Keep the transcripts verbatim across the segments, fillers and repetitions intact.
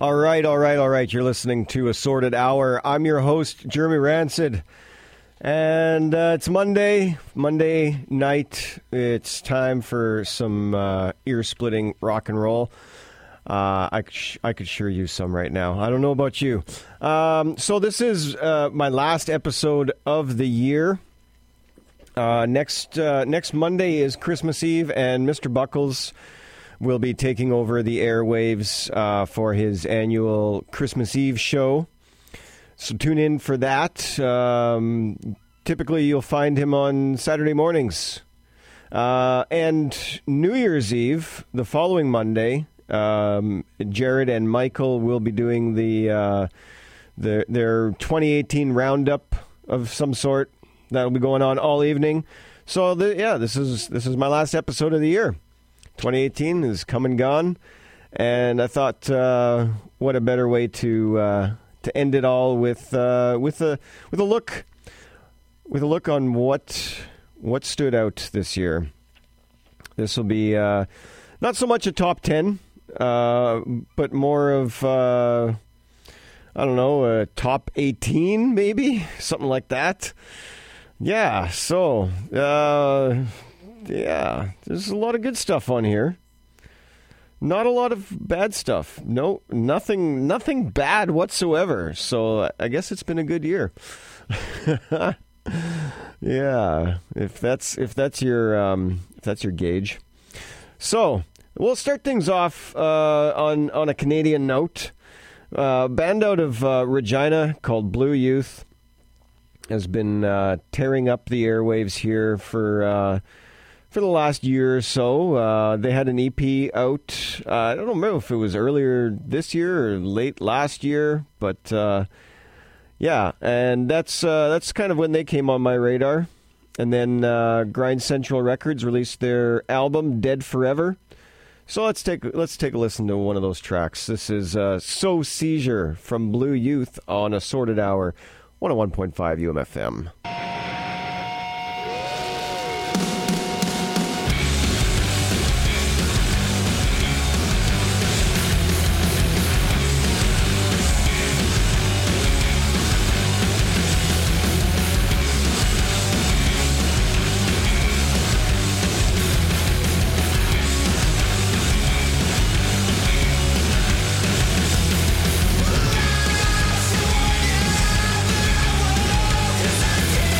All right, all right, all right. You're listening to Assorted Hour. I'm your host, Jeremy Rancid. And uh, it's Monday, Monday night. It's time for some uh, ear-splitting rock and roll. Uh, I, sh- I could sure use some right now. I don't know about you. Um, so this is uh, my last episode of the year. Uh, next uh, next Monday is Christmas Eve, and Mister Buckles will be taking over the airwaves uh, for his annual Christmas Eve show. So tune in for that. Um, typically, you'll find him on Saturday mornings. Uh, and New Year's Eve, the following Monday, um, Jared and Michael will be doing the, uh, the their twenty eighteen roundup of some sort. That'll be going on all evening. So, the, yeah, this is this is my last episode of the year. twenty eighteen is come and gone, and I thought, uh, what a better way to uh, to end it all with uh, with a with a look with a look on what what stood out this year. This will be uh, not so much a top ten, uh, but more of uh, I don't know, a top eighteen, maybe something like that. Yeah. So, uh, yeah, there's a lot of good stuff on here. Not a lot of bad stuff. No, nothing, nothing bad whatsoever. So I guess it's been a good year. Yeah, if that's if that's your um, if that's your gauge. So we'll start things off uh, on on a Canadian note. Uh, band out of uh, Regina called Blue Youth has been uh, tearing up the airwaves here for. Uh, For the last year or so. Uh, they had an E P out. Uh, I don't know if it was earlier this year or late last year, but uh, yeah, and that's uh, that's kind of when they came on my radar. And then uh, Grind Central Records released their album Dead Forever. So let's take let's take a listen to one of those tracks. This is uh, So Seizure from Blue Youth on Assorted Hour, one oh one point five U M F M. Cause I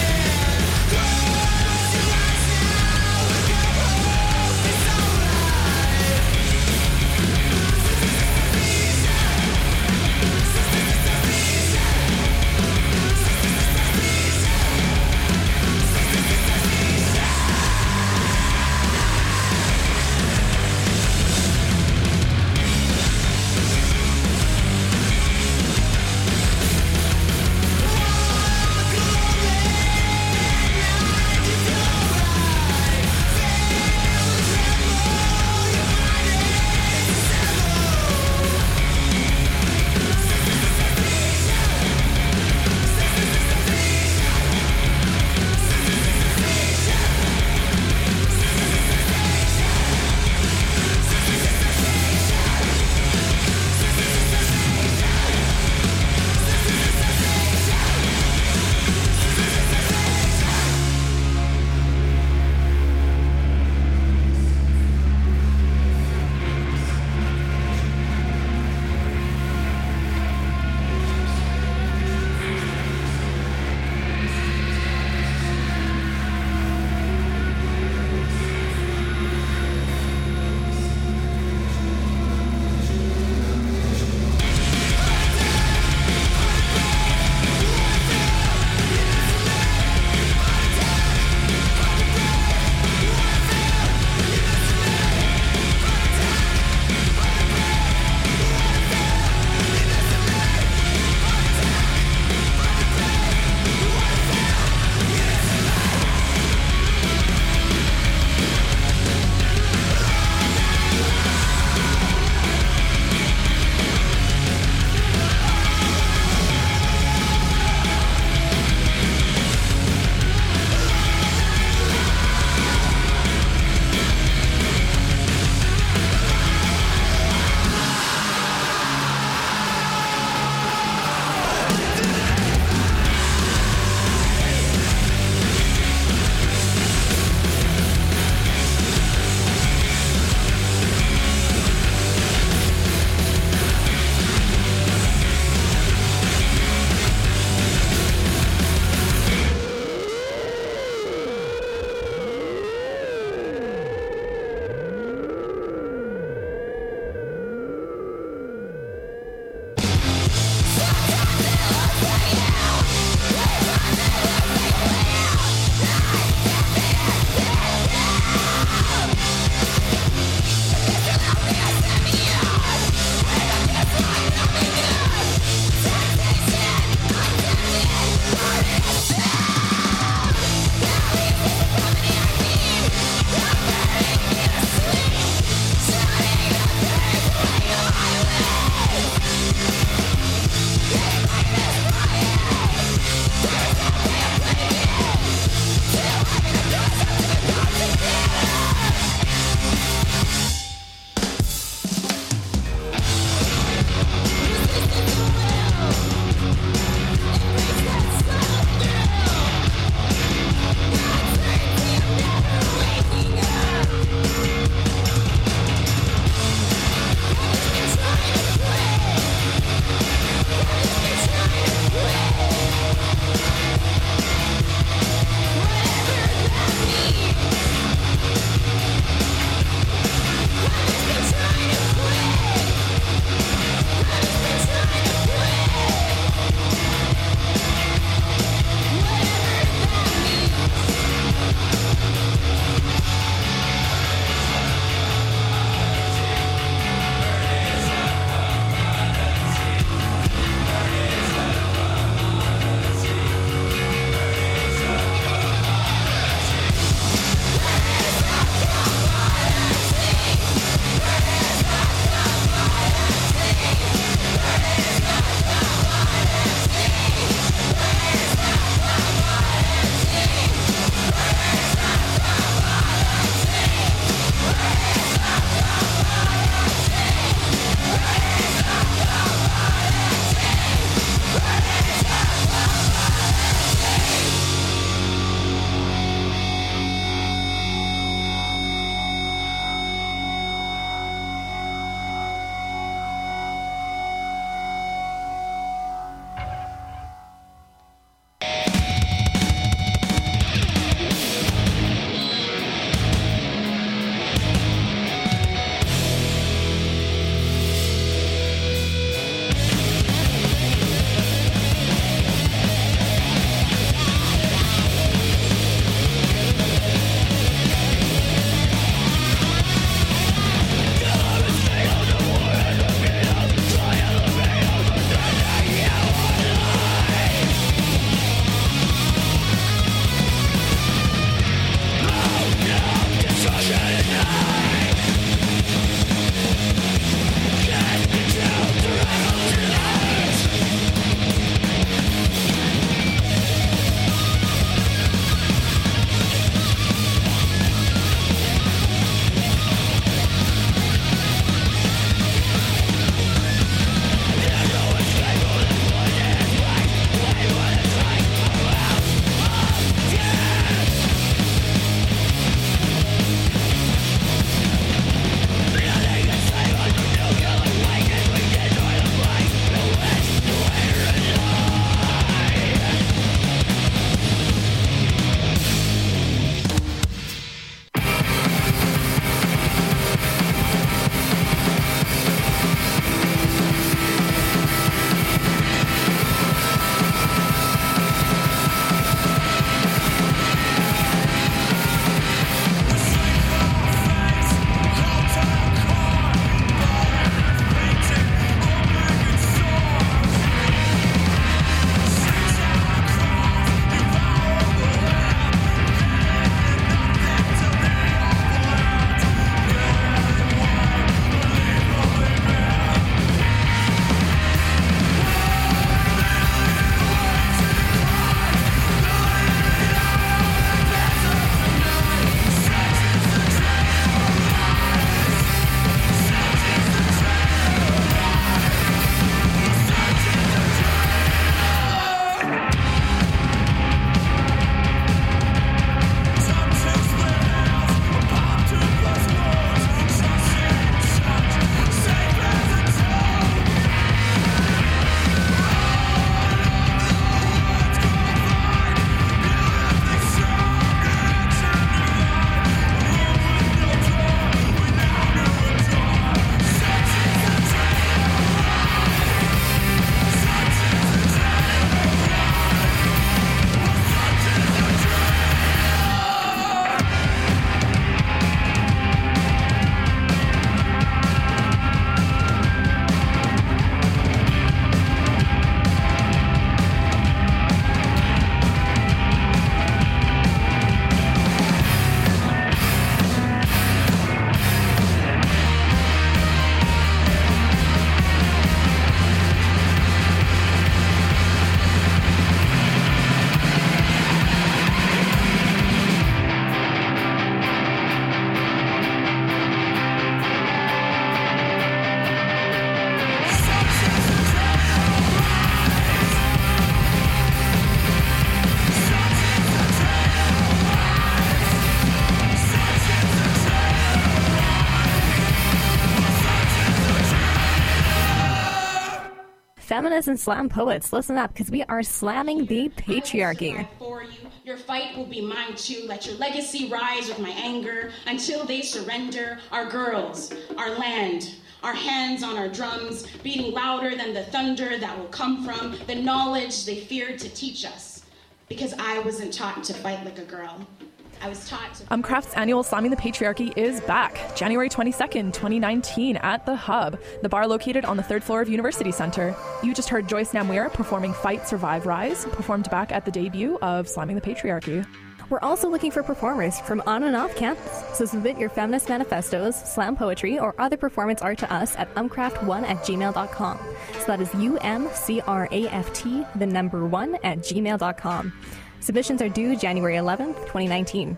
Feminists and slam poets, listen up, because we are slamming the patriarchy. For you, your fight will be mine too. Let your legacy rise with my anger until they surrender. Our girls, our land, our hands on our drums, beating louder than the thunder that will come from the knowledge they feared to teach us. Because I wasn't taught to fight like a girl. I was taught to... Umcraft's annual Slamming the Patriarchy is back, January twenty-second, twenty nineteen, at The Hub, the bar located on the third floor of University Center. You just heard Joyce Namwira performing Fight, Survive, Rise, performed back at the debut of Slamming the Patriarchy. We're also looking for performers from on and off campus, so submit your feminist manifestos, slam poetry, or other performance art to us at umcraft one at gmail dot com. So that is U M C R A F T, the number one, at gmail dot com. Submissions are due January eleventh, twenty nineteen.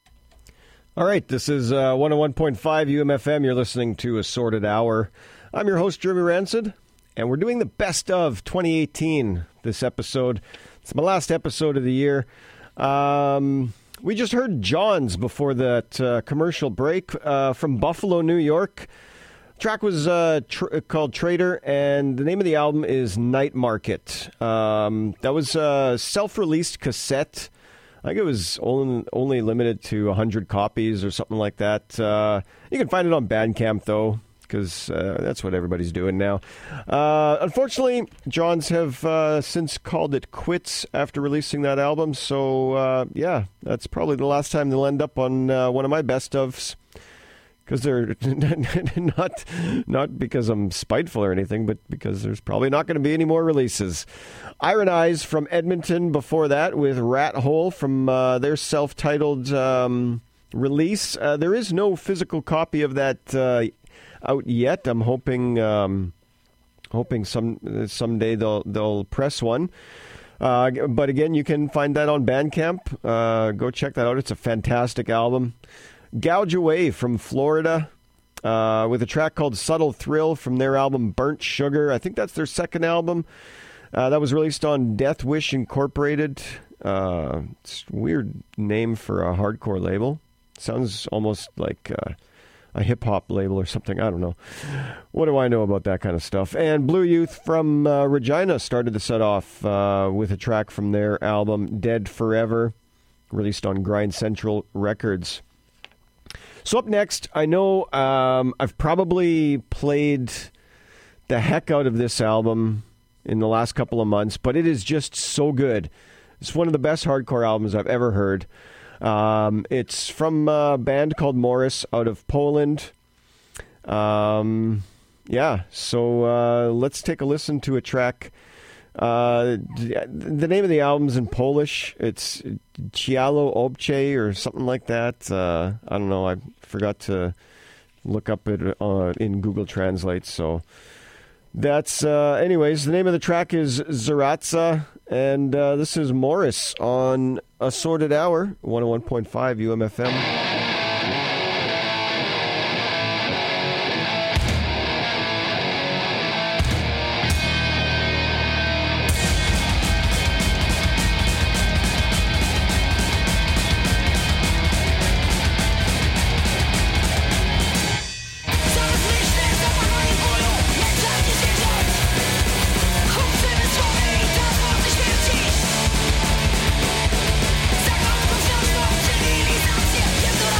All right, this is uh, one oh one point five U M F M. You're listening to Assorted Hour. I'm your host, Jeremy Rancid, and we're doing the best of twenty eighteen this episode. It's my last episode of the year. Um, we just heard Johns before that uh, commercial break uh, from Buffalo, New York. The track was uh, tr- called Trader, and the name of the album is Night Market. Um, that was a self-released cassette. I think it was only, only limited to one hundred copies or something like that. Uh, you can find it on Bandcamp, though, because uh, that's what everybody's doing now. Uh, unfortunately, Johns have uh, since called it quits after releasing that album. So, uh, yeah, that's probably the last time they'll end up on uh, one of my best-ofs. Because they're not not because I'm spiteful or anything, but because there's probably not going to be any more releases. Iron Eyes from Edmonton before that with Rat Hole from uh, their self-titled um, release. Uh, there is no physical copy of that uh, out yet. I'm hoping um, hoping some someday they'll they'll press one. Uh, but again, you can find that on Bandcamp. Uh, go check that out. It's a fantastic album. Gouge Away from Florida uh, with a track called Subtle Thrill from their album Burnt Sugar. I think that's their second album. Uh, that was released on Death Wish Incorporated. Uh, it's a weird name for a hardcore label. Sounds almost like uh, a hip-hop label or something. I don't know. What do I know about that kind of stuff? And Blue Youth from uh, Regina started the set off uh, with a track from their album Dead Forever, released on Grind Central Records. So up next, I know um, I've probably played the heck out of this album in the last couple of months, but it is just so good. It's one of the best hardcore albums I've ever heard. Um, it's from a band called Morris out of Poland. Um, yeah, so uh, let's take a listen to a track. Uh, the name of the album's in Polish. It's Ciało Obce or something like that. Uh, I don't know. I forgot to look up it uh, in Google Translate. So that's, uh, anyways, the name of the track is Zaratza, and uh, this is Morris on Assorted Hour, one oh one point five U M F M. Cywilizację, jest to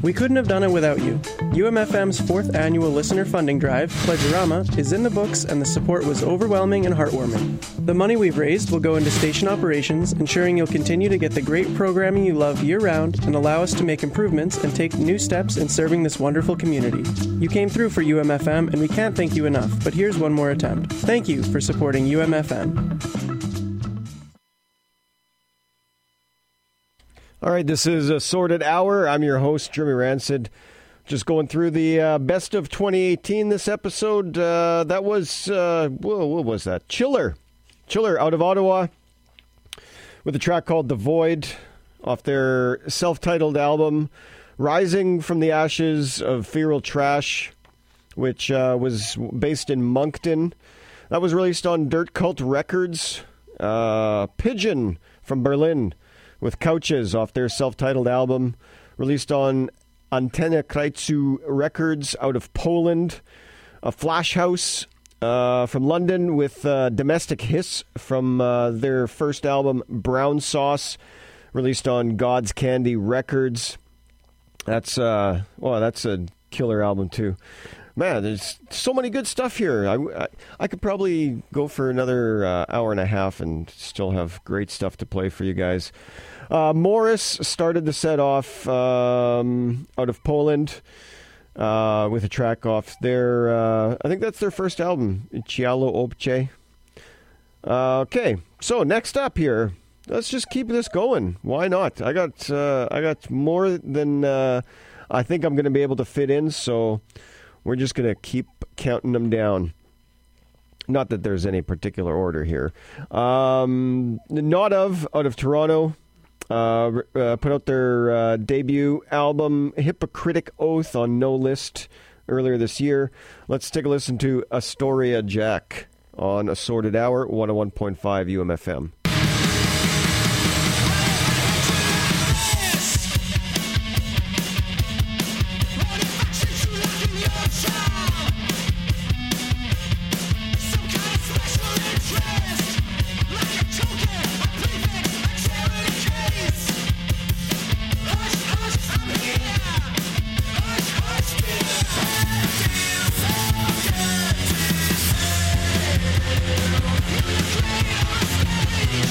We couldn't have done it without you. U M F M's fourth annual listener funding drive, Pledgerama, is in the books and the support was overwhelming and heartwarming. The money we've raised will go into station operations, ensuring you'll continue to get the great programming you love year-round and allow us to make improvements and take new steps in serving this wonderful community. You came through for U M F M and we can't thank you enough, but here's one more attempt. Thank you for supporting U M F M. All right, this is a Sorted Hour. I'm your host, Jeremy Rancid. Just going through the uh, best of twenty eighteen this episode. Uh, that was, uh, whoa, what was that? Chiller. Chiller out of Ottawa with a track called The Void off their self-titled album, Rising from the Ashes of Feral Trash, which uh, was based in Moncton. That was released on Dirt Cult Records. Uh, Pigeon from Berlin with Couches off their self-titled album, released on Antenne Kreuzu Records out of Poland. A Flash House uh, from London with uh, Domestic Hiss from uh, their first album, Brown Sauce, released on God's Candy Records. That's uh, well, that's a killer album too. Man, there's so many good stuff here. I, I, I could probably go for another uh, hour and a half and still have great stuff to play for you guys. Uh, Morris started the set off um, out of Poland uh, with a track off their, uh, I think that's their first album, Cialo Obce. Uh, okay, so next up here, let's just keep this going. Why not? I got uh, I got more than uh, I think I'm going to be able to fit in, so we're just going to keep counting them down. Not that there's any particular order here. Um, Not Of, out of Toronto, uh, uh, put out their uh, debut album, Hypocritic Oath, on No List earlier this year. Let's take a listen to Astoria Jack on Assorted Hour, one oh one point five U M F M. Great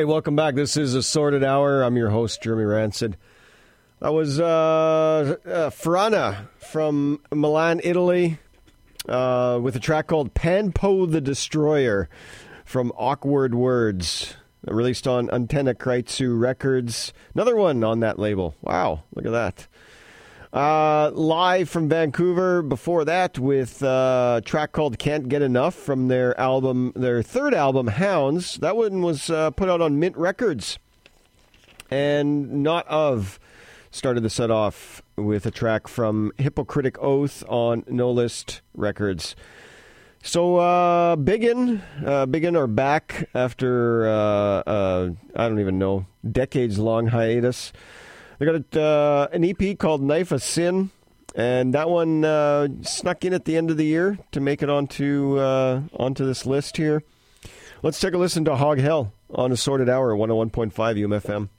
right, welcome back. This is Assorted Hour. I'm your host, Jeremy Rancid. That was uh, uh, Frana from Milan, Italy, uh, with a track called Panpo the Destroyer from Awkward Words, released on Antenna Kreitzu Records. Another one on that label. Wow, look at that. Uh, live from Vancouver before that with uh, a track called Can't Get Enough from their album, their third album, Hounds. That one was uh, put out on Mint Records. And Not Of started the set off with a track from Hypocritic Oath on No List Records. So uh, Biggin, uh, Biggin are back after, uh, uh, I don't even know, decades-long hiatus. They got uh, an E P called Knife of Sin, and that one uh, snuck in at the end of the year to make it onto uh, onto this list here. Let's take a listen to Hog Hell on Assorted Hour, one oh one point five U M F M.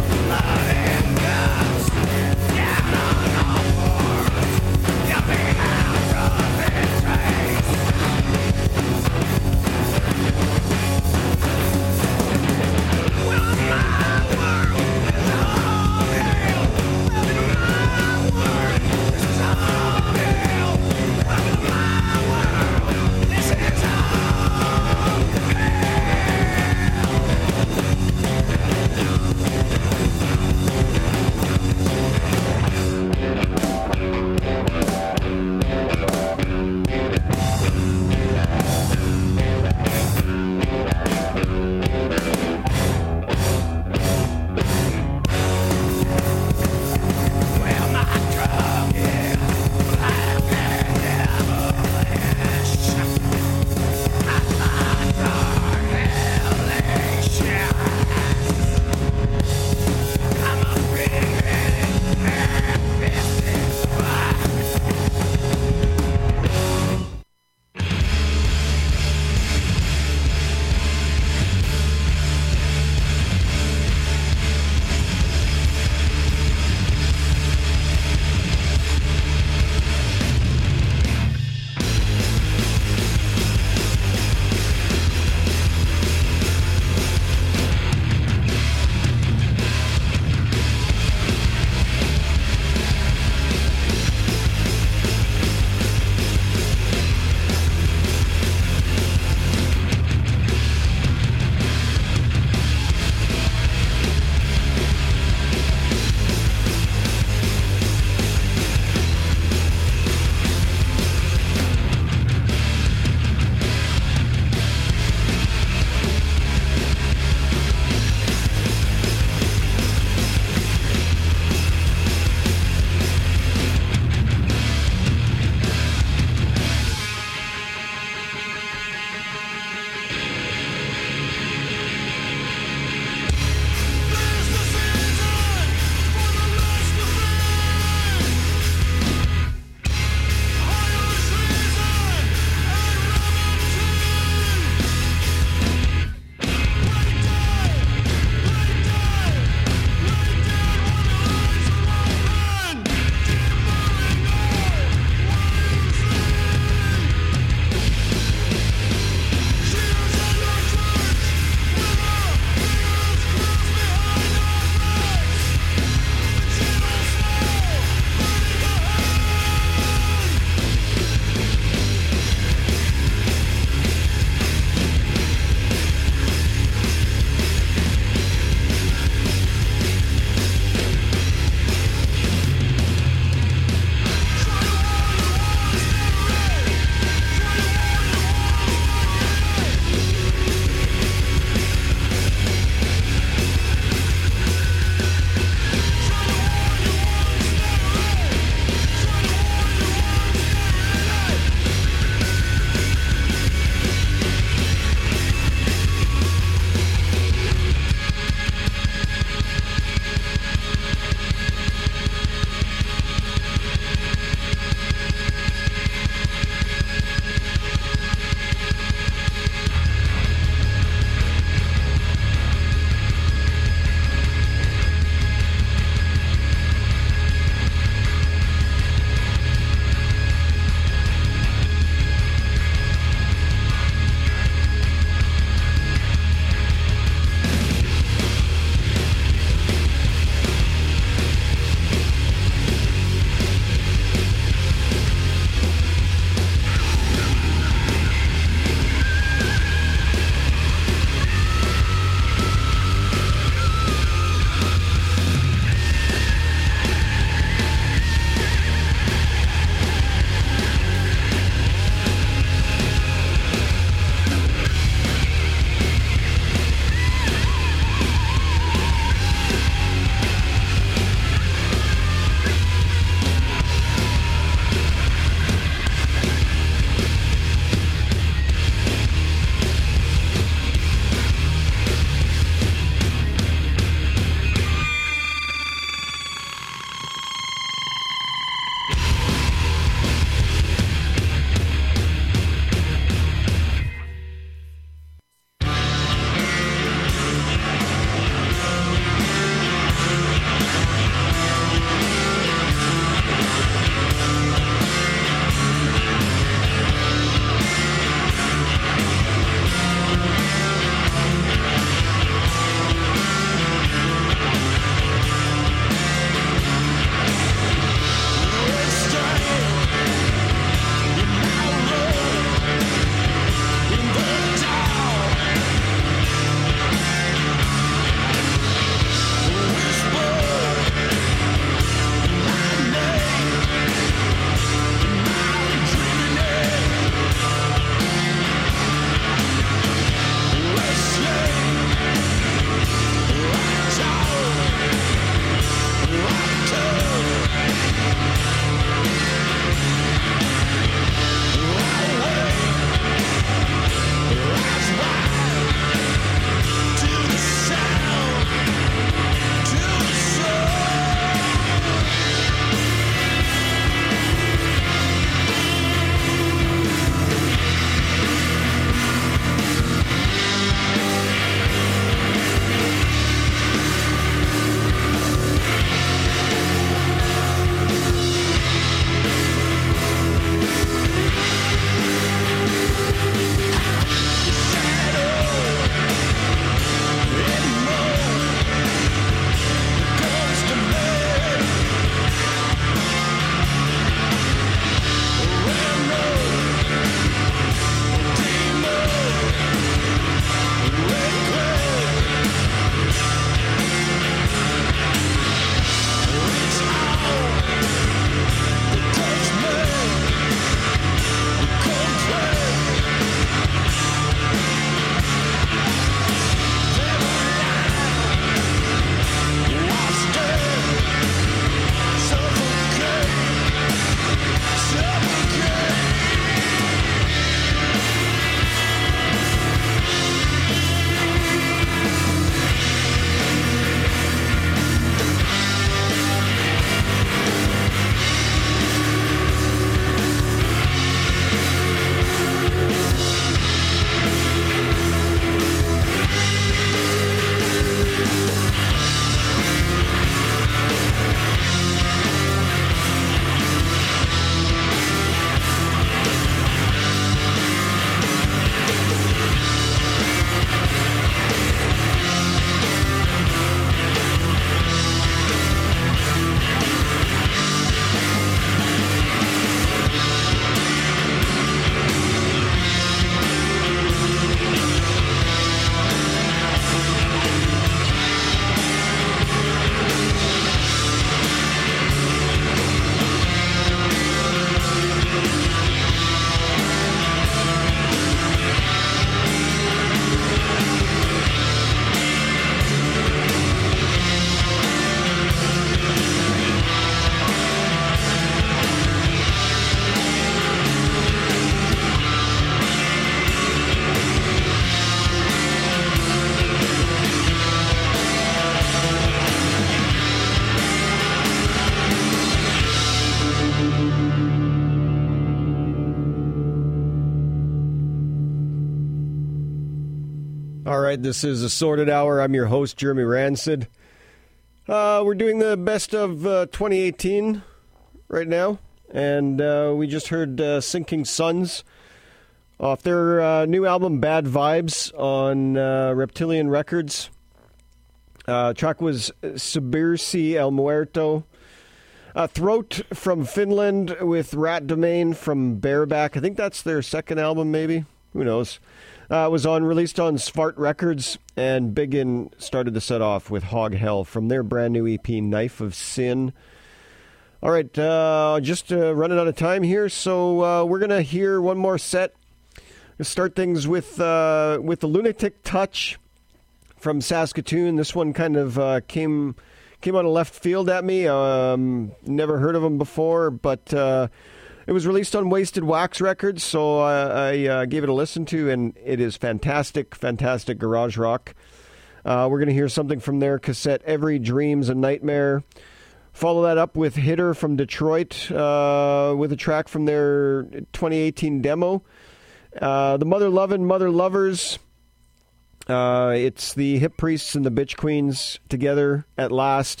right, this is Assorted Hour. I'm your host, Jeremy Rancid. Uh, we're doing the best of uh, twenty eighteen right now, and uh, we just heard uh, Sinking Suns off their uh, new album, Bad Vibes, on uh, Reptilian Records. Uh, track was Subirsi El Muerto. Uh, Throat from Finland with Rat Domain from Bareback. I think that's their second album, maybe. Who knows? Uh, it was on released on Svart Records, and Biggin started the set off with Hog Hell from their brand new E P, Knife of Sin. All right, uh, just uh, running out of time here, so uh, we're going to hear one more set. We'll start things with, uh, with the Lunatic Touch from Saskatoon. This one kind of uh, came... Came out of left field at me. Um, never heard of them before, but uh, it was released on Wasted Wax Records, so I, I uh, gave it a listen to, and it is fantastic, fantastic garage rock. Uh, we're going to hear something from their cassette, Every Dream's a Nightmare. Follow that up with Hitter from Detroit uh, with a track from their twenty eighteen demo. Uh, the Mother Lovin' Mother Lovers. Uh, it's the Hip Priests and the Bitch Queens together at last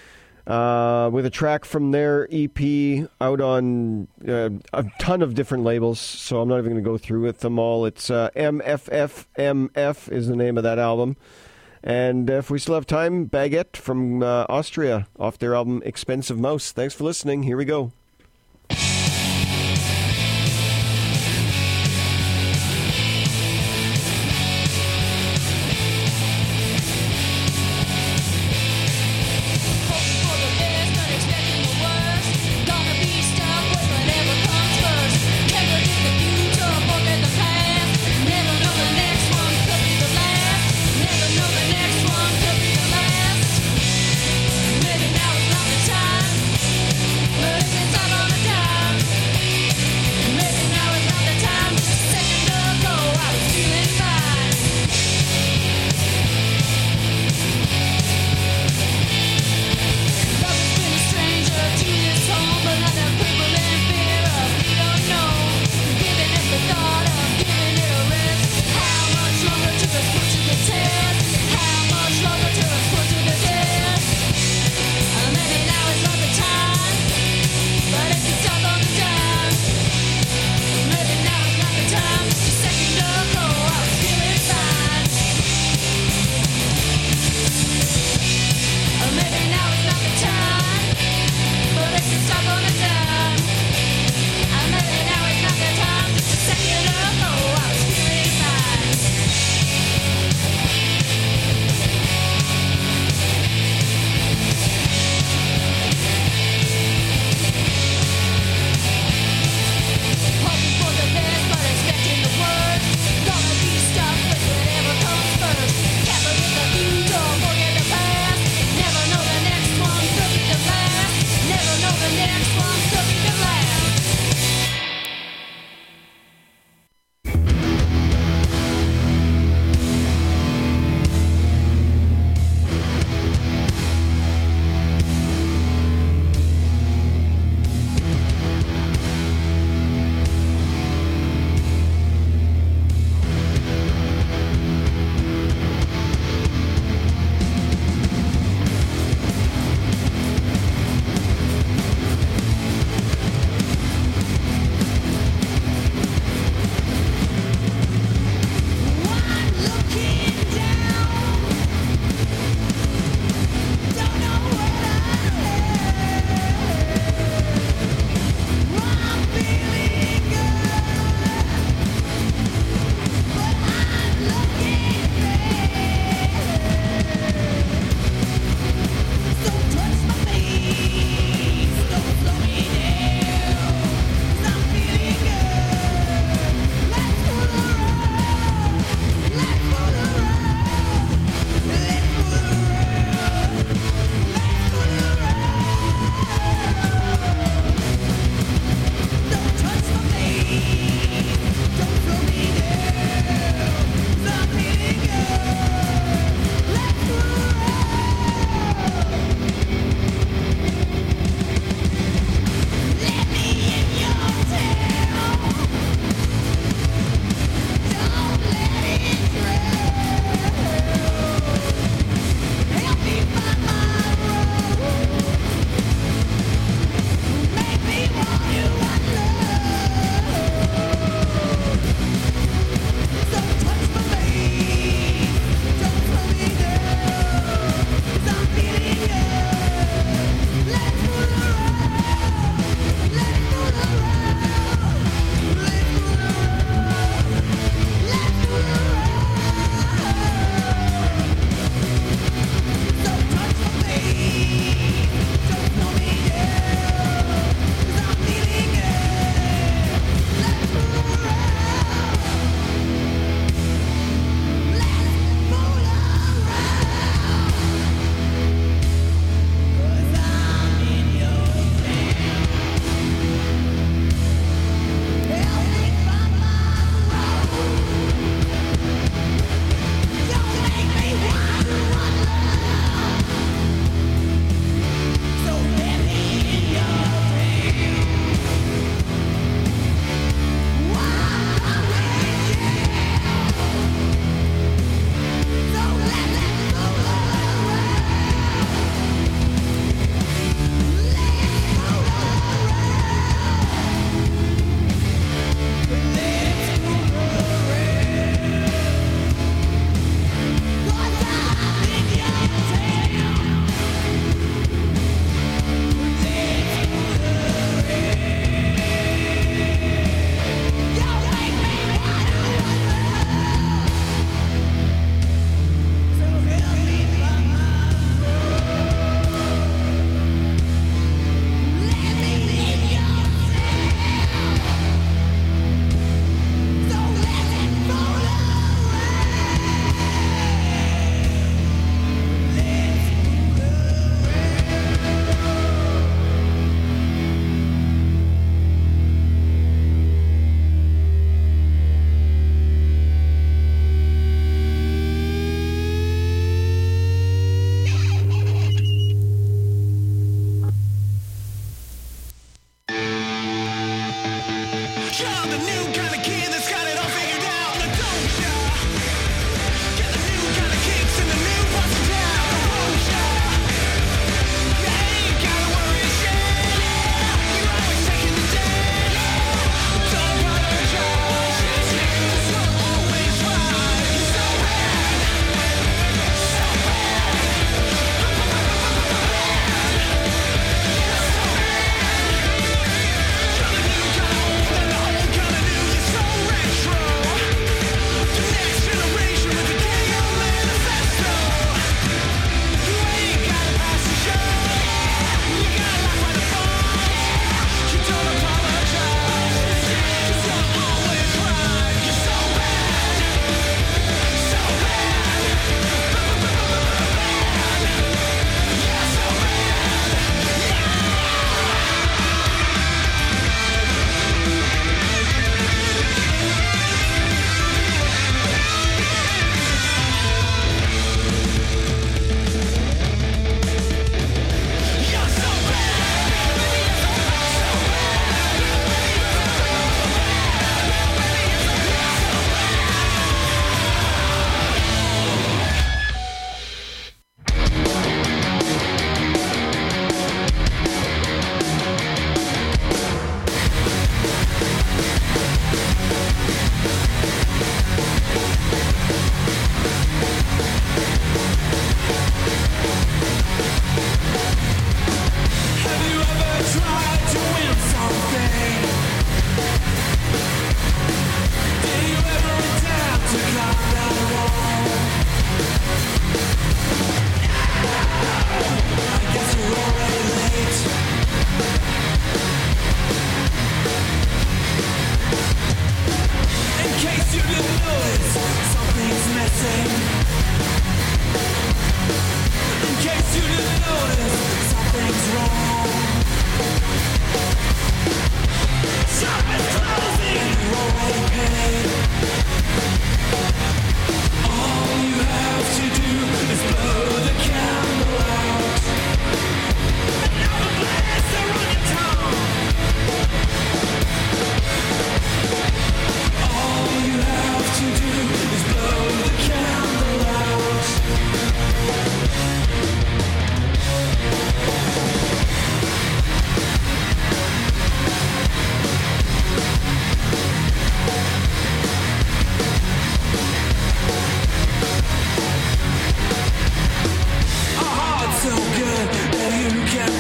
uh, with a track from their E P out on uh, a ton of different labels, so I'm not even going to go through with them all. It's uh, M F F M F is the name of that album. And if we still have time, Baguette from uh, Austria off their album Expensive Mouse. Thanks for listening. Here we go. Maybe now is not the time, but if it's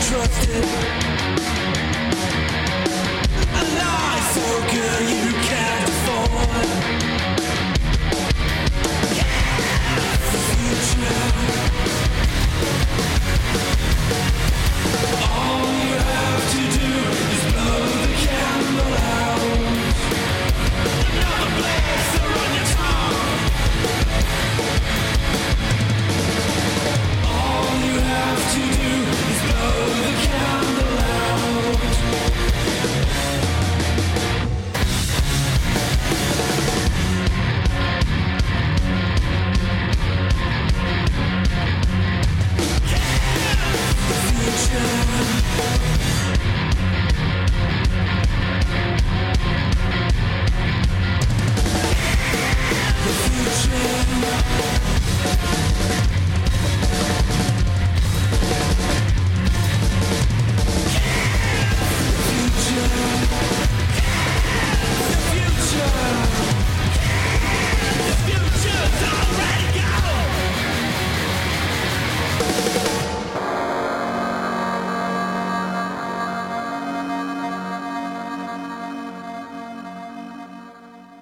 trusted.